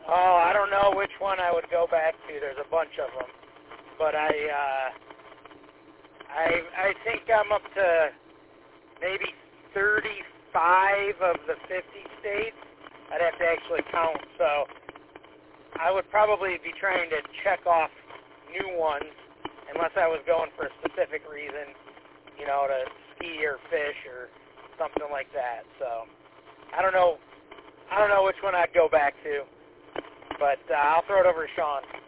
Oh, I don't know which one I would go back to. There's a bunch of them, but I think I'm up to maybe 35 of the 50 states. I'd have to actually count, so I would probably be trying to check off new ones unless I was going for a specific reason, you know, to ski or fish or something like that. So I don't know which one I'd go back to, but I'll throw it over to Sean.